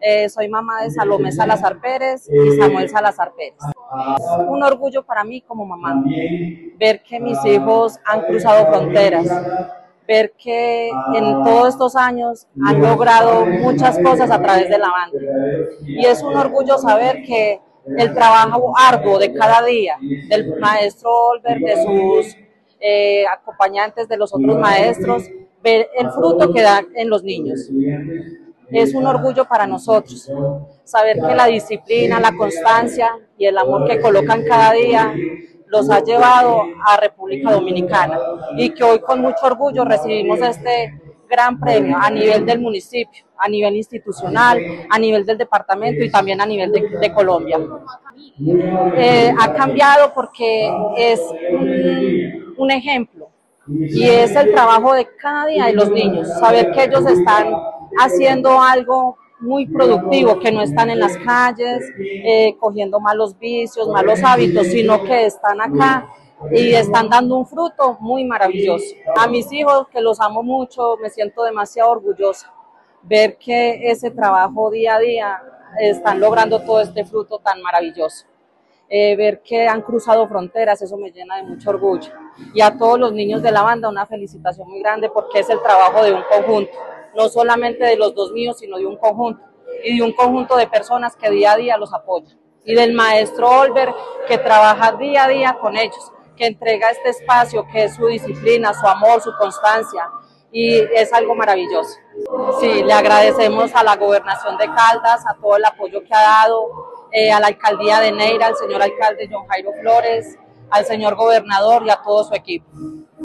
Soy mamá de Salomé Salazar Pérez y Samuel Salazar Pérez. Un orgullo para mí como mamá, ver que mis hijos han cruzado fronteras, ver que en todos estos años han logrado muchas cosas a través de la banda. Y es un orgullo saber que el trabajo arduo de cada día, del maestro Olver, de sus acompañantes, de los otros maestros, ver el fruto que da en los niños. Es un orgullo para nosotros saber que la disciplina, la constancia y el amor que colocan cada día los ha llevado a República Dominicana y que hoy con mucho orgullo recibimos este gran premio a nivel del municipio, a nivel institucional, a nivel del departamento y también a nivel de Colombia. Ha cambiado porque es un ejemplo y es el trabajo de cada día de los niños, saber que ellos están haciendo algo muy productivo, que no están en las calles cogiendo malos vicios, malos hábitos, sino que están acá y están dando un fruto muy maravilloso. A mis hijos, que los amo mucho, me siento demasiado orgullosa ver que ese trabajo día a día están logrando todo este fruto tan maravilloso. Ver que han cruzado fronteras, eso me llena de mucho orgullo. Y a todos los niños de la banda una felicitación muy grande porque es el trabajo de un conjunto, no solamente de los dos míos, sino de un conjunto, y de un conjunto de personas que día a día los apoyan. Y del maestro Olver, que trabaja día a día con ellos, que entrega este espacio, que es su disciplina, su amor, su constancia, y es algo maravilloso. Sí, le agradecemos a la Gobernación de Caldas, a todo el apoyo que ha dado, a la Alcaldía de Neira, al señor alcalde John Jairo Flores, al señor gobernador y a todo su equipo.